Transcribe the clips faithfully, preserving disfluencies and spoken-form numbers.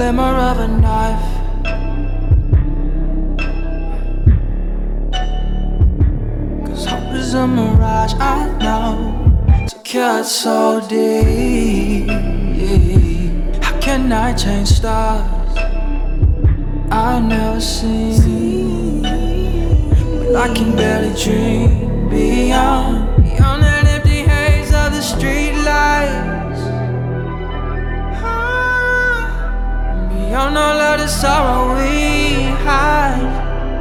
glimmer of a knife. Cause hope is a mirage, I know, to cut so deep. How can I change stars I've never seen? But I can barely dream beyond, beyond that empty haze of the street lights, beyond all of the sorrow we hide,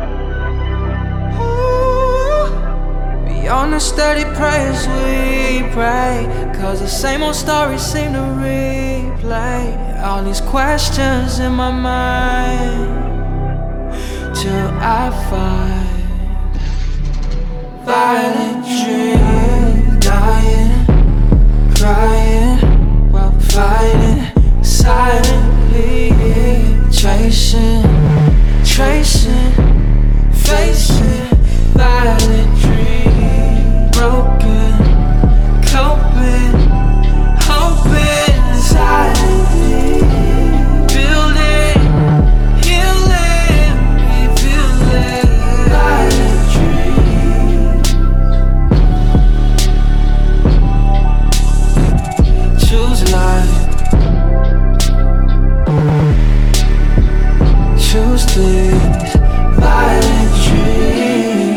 beyond the steady prayers we pray. Cause the same old stories seem to replay. All these questions in my mind, till I find violent dreams, dying, crying while fighting silently, chasing, tracing, facing violent dreams, broken, coping, hoping silently, building, healing, rebuilding violent dreams. Choose life, choose these violent dreams.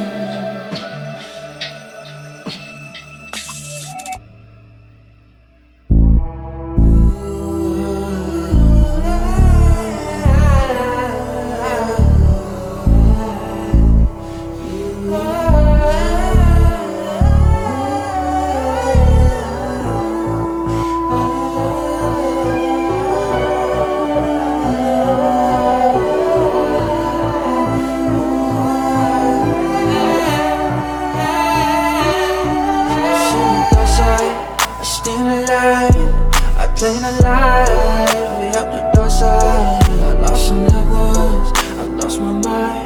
I played alive, we up the door side. I lost some loved ones, I lost my mind.